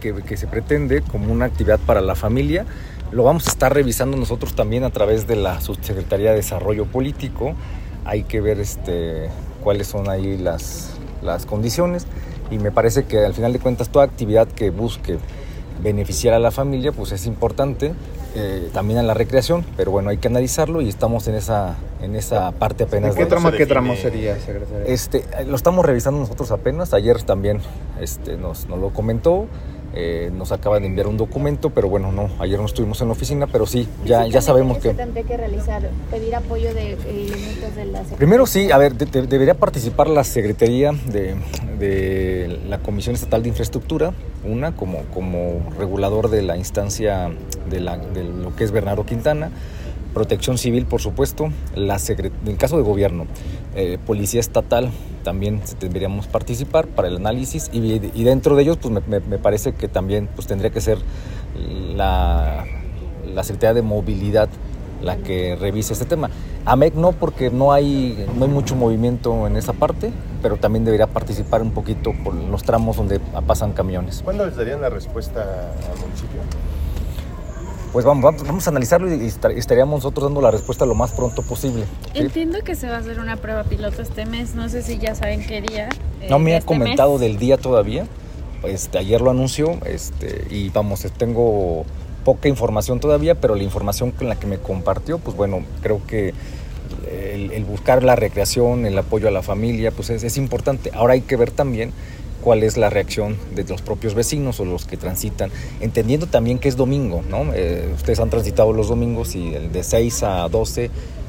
que se pretende como una actividad para la familia. Lo vamos a estar revisando nosotros también a través de la Subsecretaría de Desarrollo Político. Hay que ver cuáles son ahí las condiciones, y me parece que al final de cuentas toda actividad que busque beneficiar a la familia pues es importante, también a la recreación, pero bueno, hay que analizarlo y estamos en esa parte apenas. ¿Qué tramo sería, secretario? Lo estamos revisando nosotros apenas. Ayer también nos lo comentó. Nos acaban de enviar un documento, pero bueno, ayer no estuvimos en la oficina, pero sí, ya sabemos que... ¿Se tendría que realizar, pedir apoyo de elementos de la Secretaría? Primero sí, debería participar la Secretaría de la Comisión Estatal de Infraestructura, como regulador de la instancia de lo que es Bernardo Quintana, Protección Civil, por supuesto, en el caso de gobierno, Policía Estatal, también deberíamos participar para el análisis, y dentro de ellos pues me parece que también pues tendría que ser la Secretaría de Movilidad la que revise este tema. AMEC no, porque no hay mucho movimiento en esa parte, pero también debería participar un poquito por los tramos donde pasan camiones. ¿Cuándo les darían la respuesta al municipio? Pues vamos a analizarlo y estaríamos nosotros dando la respuesta lo más pronto posible. ¿Sí? Entiendo que se va a hacer una prueba piloto este mes, no sé si ya saben qué día. No me ha comentado del día todavía, ayer lo anunció, y tengo poca información todavía, pero la información con la que me compartió, pues bueno, creo que el buscar la recreación, el apoyo a la familia, pues es importante. Ahora hay que ver también cuál es la reacción de los propios vecinos o los que transitan, entendiendo también que es domingo, ¿no? Ustedes han transitado los domingos y el de 6 a 12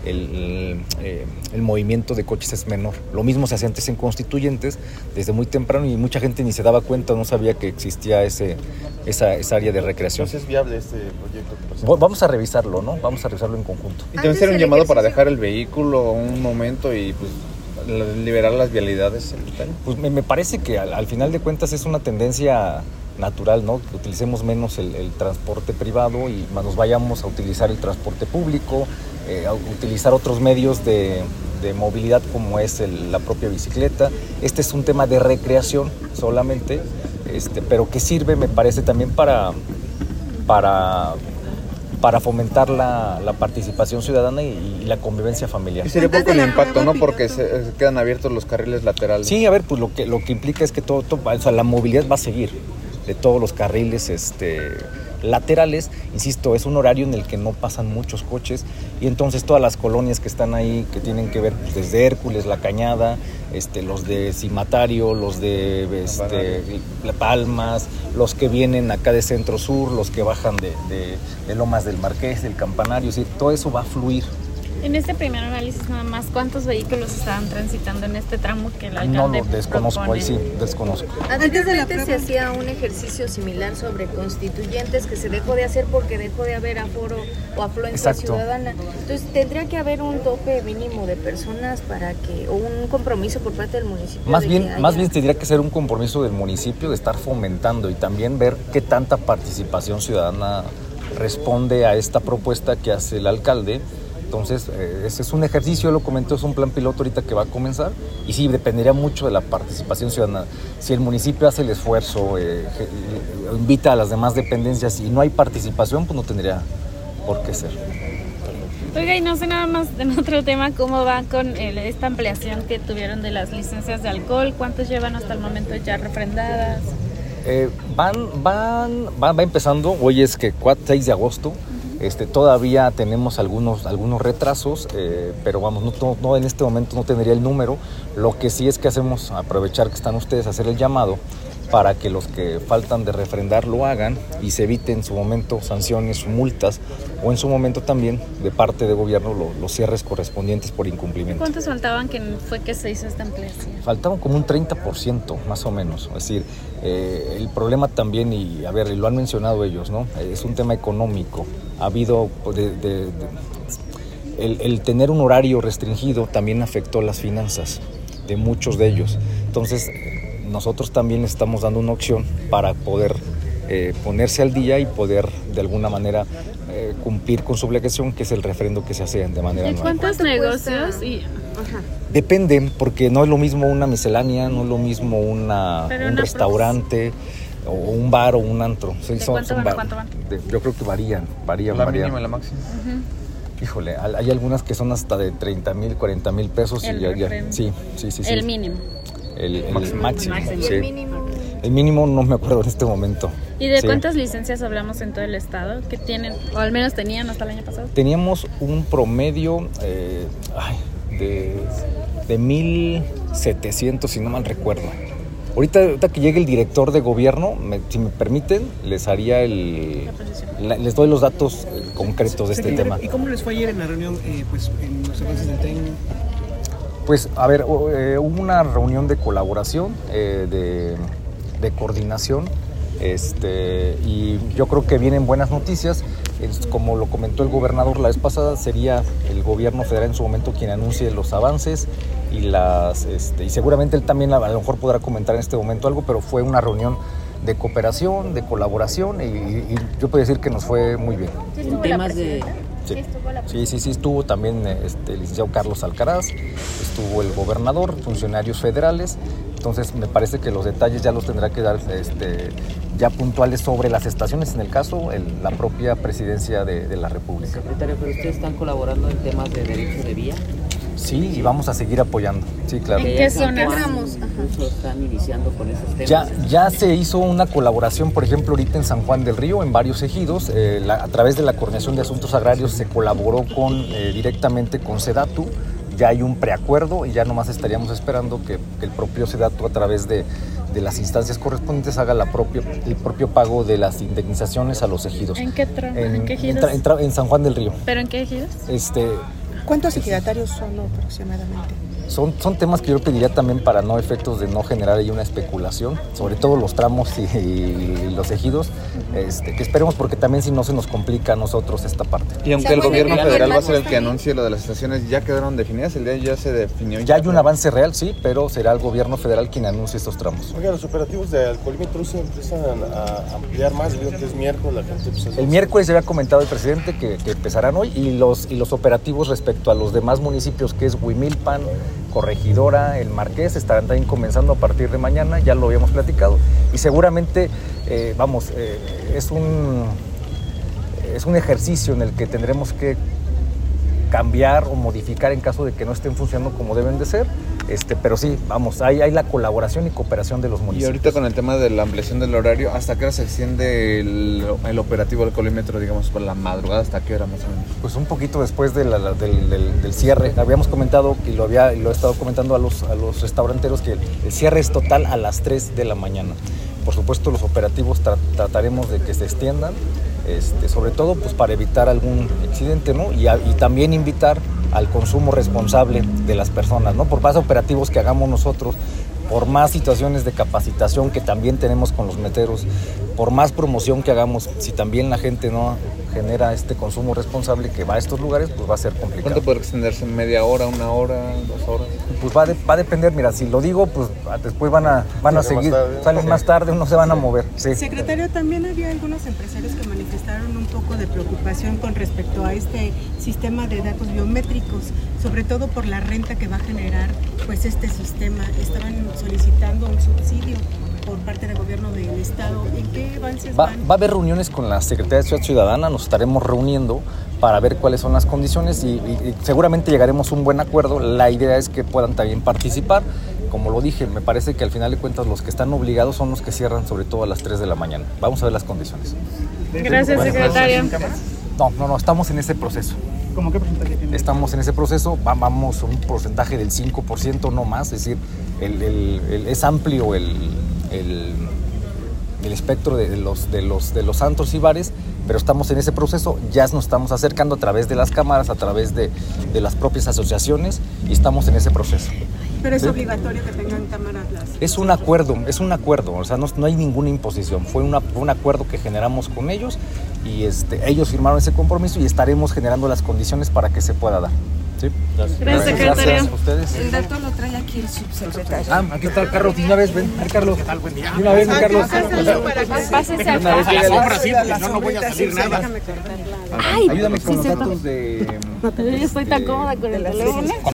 el movimiento de coches es menor. Lo mismo se hacía antes en Constituyentes, desde muy temprano, y mucha gente ni se daba cuenta, no sabía que existía esa área de recreación. ¿Entonces es viable este proyecto? Vamos a revisarlo, ¿no? Vamos a revisarlo en conjunto. ¿Y debe ser un llamado para dejar el vehículo un momento y pues liberar las vialidades? Pues me parece que al final de cuentas es una tendencia natural, ¿no? Que utilicemos menos el transporte privado y nos vayamos a utilizar el transporte público, a utilizar otros medios de movilidad como es la propia bicicleta. Este es un tema de recreación solamente, pero que sirve, me parece, también para fomentar la participación ciudadana y la convivencia familiar. Y sería poco el impacto, ¿no? Porque se quedan abiertos los carriles laterales. Sí, pues lo que implica es que todo, o sea, la movilidad va a seguir de todos los carriles laterales. Insisto, es un horario en el que no pasan muchos coches, y entonces todas las colonias que están ahí, que tienen que ver pues, desde Hércules, La Cañada, los de Cimatario, los de Palmas, los que vienen acá de Centro Sur, los que bajan de Lomas del Marqués, del Campanario, es decir, todo eso va a fluir. En este primer análisis nada más, ¿cuántos vehículos estaban transitando en este tramo que el alcalde No lo desconozco, propone? ahí sí, desconozco. Anteriormente se hacía un ejercicio similar sobre Constituyentes que se dejó de hacer porque dejó de haber aforo o afluencia Exacto. ciudadana. Entonces, ¿tendría que haber un tope mínimo de personas o un compromiso por parte del municipio? Más bien tendría que ser un compromiso del municipio de estar fomentando y también ver qué tanta participación ciudadana responde a esta propuesta que hace el alcalde. Entonces, ese es un ejercicio, lo comentó, es un plan piloto ahorita que va a comenzar, y sí, dependería mucho de la participación ciudadana. Si el municipio hace el esfuerzo, invita a las demás dependencias y no hay participación, pues no tendría por qué ser. Oiga, y no sé nada más en otro tema, ¿cómo va con esta ampliación que tuvieron de las licencias de alcohol? ¿Cuántos llevan hasta el momento ya refrendadas? Va empezando, hoy es que 6 de agosto. Todavía tenemos algunos retrasos, pero vamos, no en este momento no tendría el número. Lo que sí es que hacemos, aprovechar que están ustedes, hacer el llamado para que los que faltan de refrendar lo hagan y se eviten en su momento sanciones, multas, o en su momento también de parte de gobierno los cierres correspondientes por incumplimiento. ¿Cuántos faltaban que fue que se hizo esta ampliación? Faltaban como un 30% más o menos, es decir, el problema también, y lo han mencionado ellos, ¿no? Es un tema económico. Ha habido el tener un horario restringido también afectó las finanzas de muchos de ellos. Entonces, nosotros también estamos dando una opción para poder ponerse al día y poder de alguna manera cumplir con su obligación, que es el refrendo que se hace de manera anual. ¿Y cuántos negocios? Depende, porque no es lo mismo una miscelánea, no es lo mismo un restaurante. o un bar o un antro. Sí, ¿De cuánto van a cuánto van? Yo creo que varían. La mínima y la máxima. Híjole, hay algunas que son hasta de 30,000, 40,000 pesos. El y ya. refrendo. Sí. El mínimo. El máximo. ¿Y Sí. el mínimo? El mínimo no me acuerdo en este momento. ¿Y de Sí. cuántas licencias hablamos en todo el estado que tienen, o al menos tenían hasta el año pasado? Teníamos un promedio de 1,700, si no mal recuerdo. Ahorita que llegue el director de gobierno, si me permiten, les haría les doy los datos concretos de este tema. ¿Y cómo les fue ayer en la reunión, pues, en los avances del tren? Pues, a ver, hubo una reunión de colaboración, de coordinación, y yo creo que vienen buenas noticias. Como lo comentó el gobernador la vez pasada, sería el gobierno federal en su momento quien anuncie los avances y seguramente él también a lo mejor podrá comentar en este momento algo, pero fue una reunión de cooperación, de colaboración y yo puedo decir que nos fue muy bien. En temas de... Sí, estuvo también el licenciado Carlos Alcaraz, estuvo el gobernador, funcionarios federales. Entonces me parece que los detalles ya los tendrá que dar ya puntuales sobre las estaciones, en el caso la propia presidencia de la República. Secretario, ¿pero ustedes están colaborando en temas de derechos de vía? Sí, y vamos a seguir apoyando. Sí, claro. ¿En qué zonas? Incluso están iniciando con esos temas. Ya se hizo una colaboración, por ejemplo, ahorita en San Juan del Río, en varios ejidos. A través de la Coordinación de Asuntos Agrarios se colaboró directamente con SEDATU. Ya hay un preacuerdo y ya nomás estaríamos esperando que el propio SEDATU, a través de las instancias correspondientes, haga el propio pago de las indemnizaciones a los ejidos. ¿En qué tramo? ¿En qué ejidos? En San Juan del Río. ¿Pero en qué ejidos? ¿Cuántos ejidatarios son aproximadamente? Son temas que yo pediría también para efectos de no generar ahí una especulación, sobre todo los tramos y los ejidos, que esperemos, porque también si no se nos complica a nosotros esta parte. Y aunque el gobierno federal va a ser el que anuncie lo de las estaciones, ¿ya quedaron definidas? ¿El día ya se definió? Ya hay un avance real, sí, pero será el gobierno federal quien anuncie estos tramos. Oiga, los operativos de alcoholímetro se empiezan a ampliar más, veo que es miércoles, la gente... Pues, el miércoles ya había comentado el presidente que empezarán hoy, y los operativos respecto a los demás municipios, que es Huimilpan, Corregidora, El Marqués, estarán también comenzando a partir de mañana, ya lo habíamos platicado, y seguramente, es un ejercicio en el que tendremos que cambiar o modificar en caso de que no estén funcionando como deben de ser, pero sí, hay la colaboración y cooperación de los municipios. Y ahorita con el tema de la ampliación del horario, ¿hasta qué hora se extiende el operativo alcoholímetro, digamos, por la madrugada? ¿Hasta qué hora más o menos? Pues un poquito después del cierre. Habíamos comentado, y lo he estado comentando a los restauranteros, que el cierre es total a las 3 de la mañana. Por supuesto, los operativos trataremos de que se extiendan, sobre todo pues para evitar algún accidente, ¿no? Y también invitar al consumo responsable de las personas, ¿no? Por más operativos que hagamos nosotros, por más situaciones de capacitación que también tenemos con los meteros, por más promoción que hagamos, si también la gente no genera este consumo responsable que va a estos lugares, pues va a ser complicado. ¿Cuánto puede extenderse? ¿Media hora, 1 hora, 2 horas? Pues va a depender, mira, si lo digo, pues después van a seguir, salen más tarde, no se van a mover. Sí. Secretario, también había algunos empresarios que manifestaron un poco de preocupación con respecto a este sistema de datos biométricos, sobre todo por la renta que va a generar pues este sistema. Estaban solicitando un subsidio por parte del gobierno del estado. ¿En qué avances van? Va a haber reuniones con la Secretaría de Ciudad Ciudadana, nos estaremos reuniendo para ver cuáles son las condiciones y seguramente llegaremos a un buen acuerdo. La idea es que puedan también participar. Como lo dije, me parece que al final de cuentas los que están obligados son los que cierran, sobre todo a las 3 de la mañana. Vamos a ver las condiciones. Gracias, secretario. No, estamos en ese proceso. ¿Cómo qué porcentaje tiene? Estamos en ese proceso, vamos a un porcentaje del 5%, no más, es decir, es amplio el espectro de los antros y bares, pero estamos en ese proceso, ya nos estamos acercando a través de las cámaras, a través de las propias asociaciones, y estamos en ese proceso. Pero es ¿sí? obligatorio que tengan cámaras las... Es un acuerdo, o sea, no hay ninguna imposición, fue un acuerdo que generamos con ellos y ellos firmaron ese compromiso y estaremos generando las condiciones para que se pueda dar. ¿Sí? Gracias, secretario. Gracias a ustedes. El dato lo trae aquí el subsecretario. Aquí está Carlos, de una vez, ven, Carlos. ¿Qué tal? Buen día. De una vez, Carlos. Pásese A acá. la sombra, sí, porque no voy a salir nada. Ay, Ayúdame con los datos de... Yo estoy tan cómoda con el teléfono.